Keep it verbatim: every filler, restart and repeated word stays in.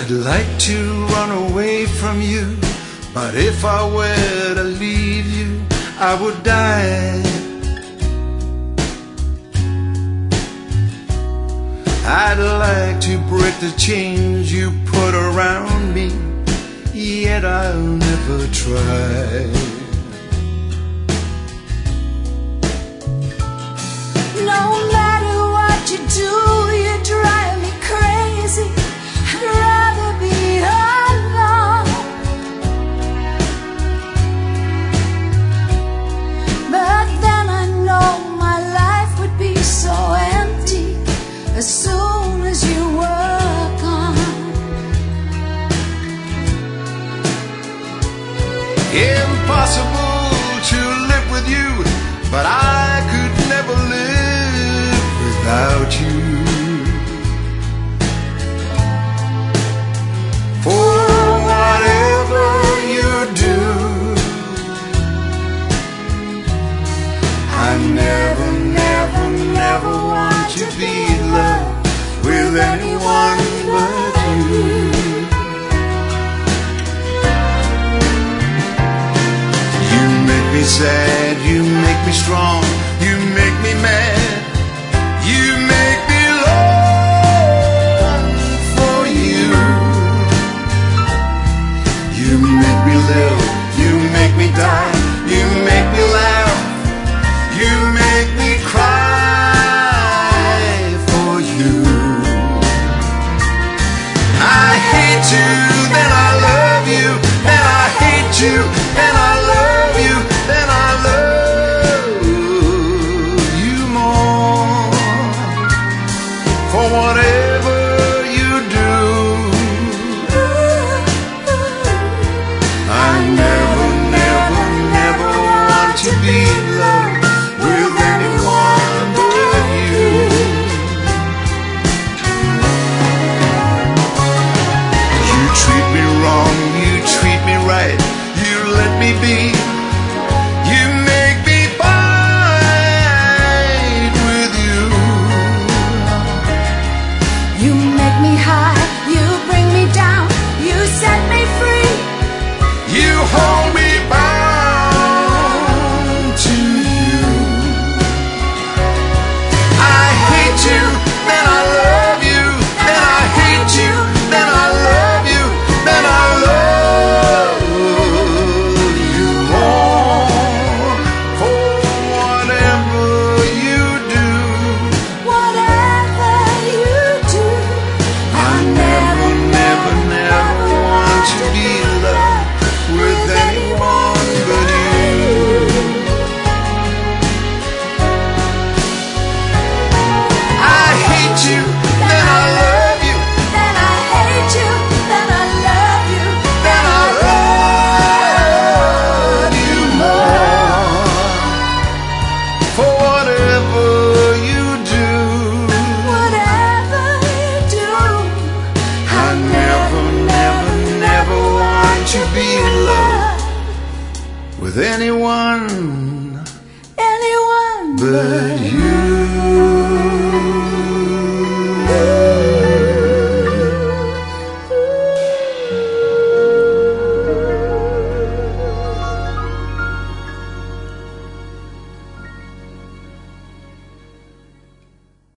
I'd like to run away from you, but if I were to leave you, I would die. I'd like to break the chains you put around me, yet I'll never try. No matter what you do, you drive me crazy. I'd rather be alone. But then I know my life would be so empty as soon as you were gone. Impossible to live with you, but I could never live without you. For whatever you do, I never, never, never want to be in love with anyone but you. You make me sad, you make me strong, you make me mad, you make me long for you. You make me live, you make me die, you make me laugh, you make me cry for you. I hate you, then I love you, then I hate you, then I love you, then I love you more. For whatever you do, I never, never, never want to be in love with anyone but you. You treat me wrong, you treat me right, you let me be, you make me fight with you. You make me high, you bring me down, you set me free. You hold me bound to you. I hate you, then I love you, then I hate you, then I love you, then I love you more. For whatever you do, Whatever you do, I never, never, never want to be in love with anyone but you. I hate you, then I love you, then I hate you, then I love you, then I love you more. For whatever you do, whatever you do, I never, never, never want to be in love with anyone anyone but you.